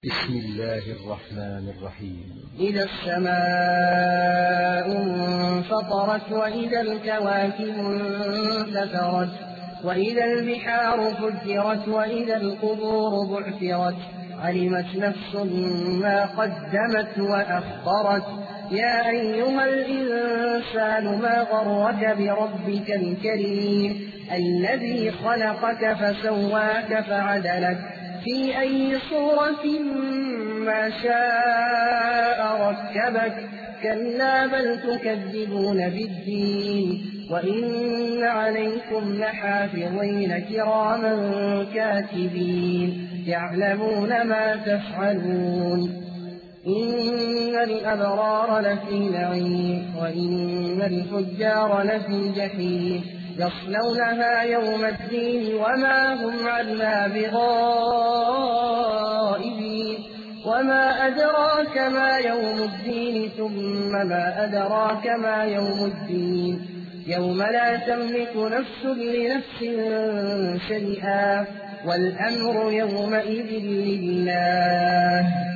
بسم الله الرحمن الرحيم. إذا السماء انفطرت وإذا الكواكب انتثرت وإذا البحار فجرت وإذا القبور بعثرت علمت نفس ما قدمت وأخرت. يا أيها الإنسان ما غرك بربك الكريم الذي خلقك فسواك فعدلك في أي صورة ما شاء ركبك. كلا بل تكذبون بالدين وإن عليكم لحافظين كراما كاتبين يعلمون ما تفعلون. إن الأبرار لفي نعيم وإن الفجار لفي جحيم يصلونها يوم الدين وما هم عنها بغائبين. وما أدراك ما يوم الدين ثم ما أدراك ما يوم الدين يوم لا تملك نفس لنفس شيئا والأمر يومئذ لله.